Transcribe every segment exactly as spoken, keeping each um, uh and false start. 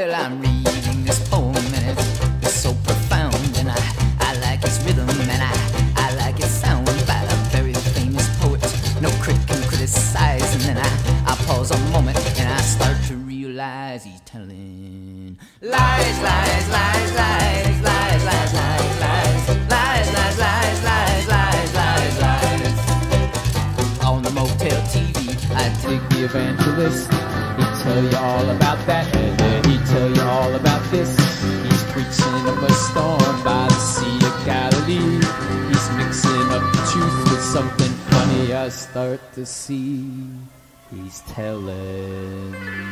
Well, I'm reading this poem and it's, it's so profound, and I, I like its rhythm and I, I like its sound by a very famous poet. No critic can criticize, and then I, I pause a moment and I start to realize he's telling lies, lies, lies, lies, lies, lies, lies, lies, lies, lies, lies, lies, lies, lies, lies. On the Motel T V, I dig the evangelist. He'd tell you all about that, and then he'd tell you all about this. He's preaching up a storm by the Sea of Galilee. He's mixing up the truth with something funny I start to see. He's telling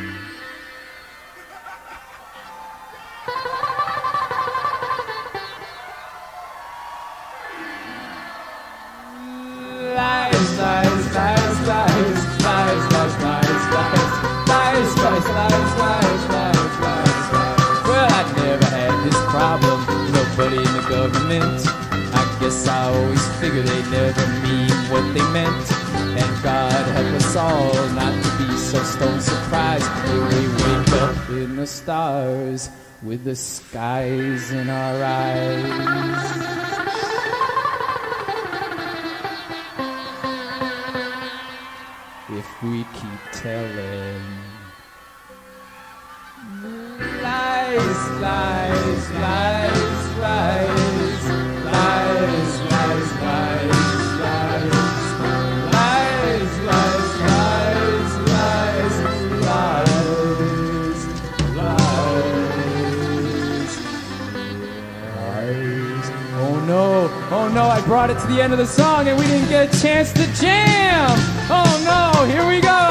lies, lies, lies, lies, lies, lies, lies, lies, lies, lies, lies, lies, lies, lies. Well, I never had this problem, nobody in the government. I guess I always figured they never mean what they meant. And God help us all not to be so stone surprised when we wake up in the stars with the skies in our eyes. If we keep telling lies, lies, lies, lies, lies, lies, lies, lies, lies, lies, lies, lies, lies, lies. Oh no, oh no, I brought it to the end of the song and we didn't get a chance to jam. Oh no, here we go.